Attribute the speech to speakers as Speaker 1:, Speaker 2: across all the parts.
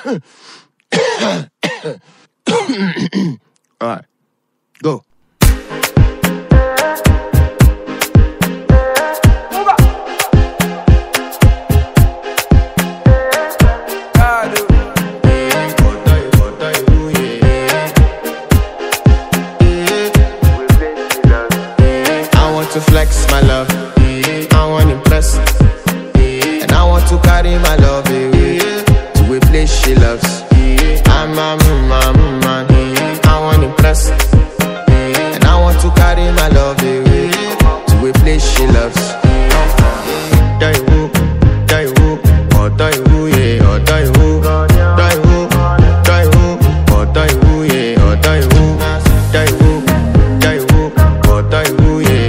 Speaker 1: Alright, go.
Speaker 2: To flex my love, I want to impress, and I want to carry my love away to a place she loves. I'm a man, I want to impress, and I want to carry my love away to a place she loves. Die woo, oh die woo, yeah, oh die woo, die woo, die woo, oh die woo, yeah, oh die woo, die woo, oh die woo, yeah.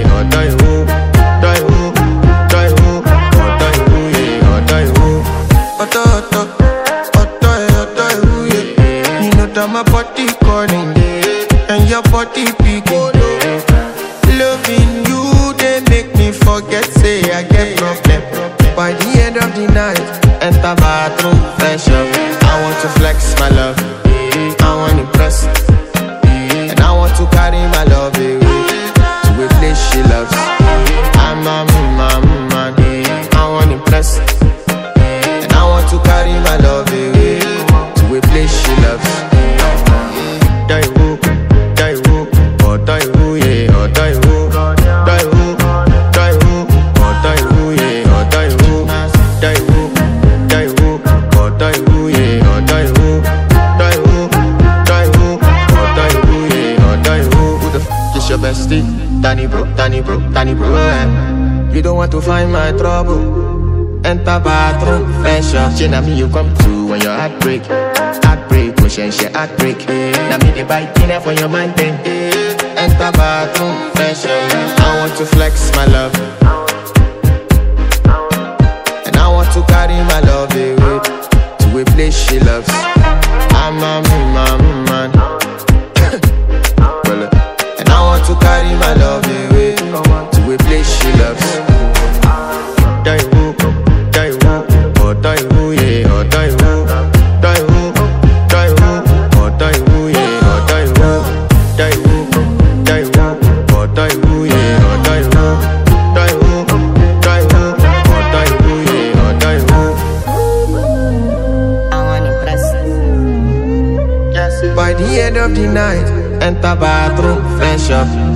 Speaker 2: My body calling, and your body picking. Loving you, they make me forget, say I get problem. By the end of the night, enter bathroom, fresh up. I want to flex my love, I want to impress, and I want to carry my love away to a place she loves. I'm a man, I want to impress, and I want to carry my love away to a place she loves. Die woo, oh die woo, yeah, oh die woo, die woo, oh die woo, yeah, oh die woo, die woo, oh die woo, yeah, oh die woo, die woo, oh die woo, yeah, oh die woo. Who the f is your bestie? Danny bro, You don't want to find my trouble. Enter bathroom, fresh up. She na me you come to when your heartbreak. She heartbreak. Now me the bite dinner for your man then. Enter bathroom, fresh up. I want to flex my love, and I want to carry my love away to a place she loves. I'm a man, and I want to carry my love away to a place she loves. Die woo, oh die woo, yeah, oh die woo, die woo. By the end of the night, enter bathroom, fresh up.